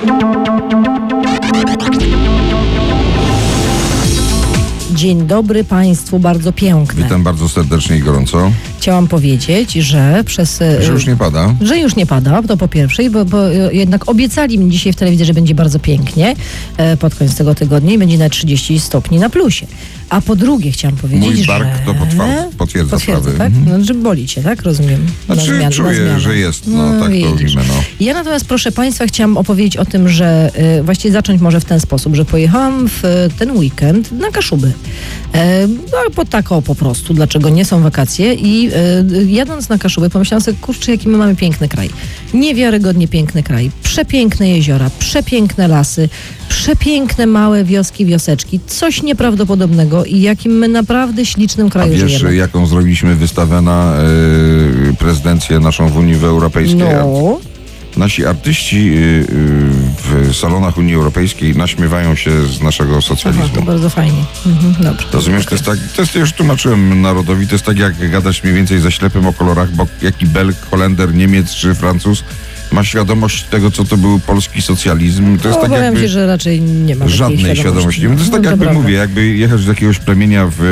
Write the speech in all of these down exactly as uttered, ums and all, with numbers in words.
Dzień dobry Państwu, bardzo piękne. Witam bardzo serdecznie i gorąco. Chciałam powiedzieć, że przez... Że już nie pada. Że już nie pada, to po pierwsze, bo, bo jednak obiecali mi dzisiaj w telewizji, że będzie bardzo pięknie e, pod koniec tego tygodnia i będzie na trzydzieści stopni na plusie. A po drugie chciałam powiedzieć, Mój bark że... to potwierdza, potwierdza Potwierdza, sprawy. tak? Mhm. No, że boli cię, tak? Rozumiem. Znaczy na zmian, czuję, na że jest, no, no tak widzisz. to mówimy, no. Ja natomiast, proszę Państwa, chciałam opowiedzieć o tym, że y, właściwie zacząć może w ten sposób, że pojechałam w y, ten weekend na Kaszuby. E, no, po tak o po prostu, dlaczego nie są wakacje i y, jadąc na Kaszuby pomyślałam sobie, kurczę, jaki my mamy piękny kraj. Niewiarygodnie piękny kraj. Przepiękne jeziora, przepiękne lasy, przepiękne małe wioski, wioseczki. Coś nieprawdopodobnego i jakim my naprawdę ślicznym A kraju wiesz, żyjemy. jaką zrobiliśmy wystawę na y, prezydencję naszą w Unii Europejskiej? No. Nasi artyści y, y, w salonach Unii Europejskiej naśmiewają się z naszego socjalizmu. Aha, to bardzo fajnie. Mhm, dobrze. Rozumiesz, to jest tak, to jest, już tłumaczyłem narodowi, to jest tak jak gadać mniej więcej ze ślepym o kolorach, bo jaki Belg, Holender, Niemiec czy Francuz ma świadomość tego, co to był polski socjalizm. To jest No, tak powiem jakby ci, że raczej nie ma żadnej takiej świadomości. To jest No, tak to jakby, prawda. mówię, jakby jechać do jakiegoś plemienia w,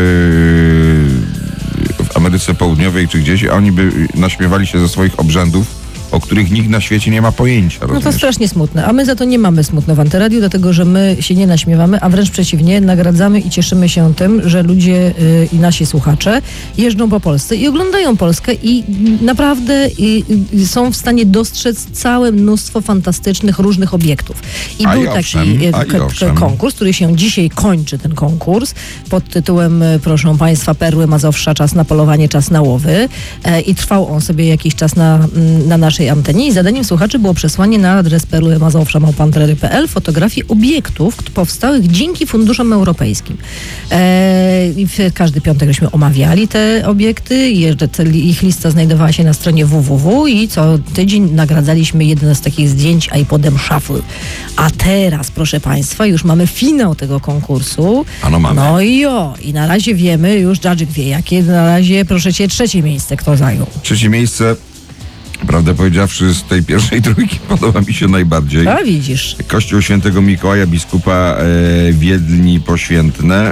w Ameryce Południowej czy gdzieś, a oni by naśmiewali się ze swoich obrzędów, o których nikt na świecie nie ma pojęcia. No to rozumiesz? strasznie smutne, a my za to nie mamy smutno w Antyradiu, dlatego że my się nie naśmiewamy, a wręcz przeciwnie, nagradzamy i cieszymy się tym, że ludzie y, i nasi słuchacze jeżdżą po Polsce i oglądają Polskę i naprawdę y, y, są w stanie dostrzec całe mnóstwo fantastycznych, różnych obiektów. I A był i taki owszem, y, a i k- owszem. konkurs, który się dzisiaj kończy, ten konkurs, pod tytułem, y, proszę Państwa, Perły Mazowsza, czas na polowanie, czas na łowy. E, I trwał on sobie jakiś czas na, mm, na naszej antenie i zadaniem słuchaczy było przesłanie na adres perły mazowsza małpa antyrady kropka p l fotografii obiektów powstałych dzięki funduszom europejskim. E, i w każdy piątek żeśmy omawiali te obiekty i jeszcze te, ich lista znajdowała się na stronie www i co tydzień nagradzaliśmy jedno z takich zdjęć iPodem Shuffle. A teraz, proszę Państwa, już mamy finał tego konkursu. Ano mamy. No i jo, i na razie wiemy, już Dżadżyk wie, jakie na razie, proszę Cię, trzecie miejsce kto zajął. Trzecie miejsce, prawdę powiedziawszy, z tej pierwszej trójki podoba mi się najbardziej. A widzisz. Kościół Świętego Mikołaja, biskupa e, Wiedni Poświętne.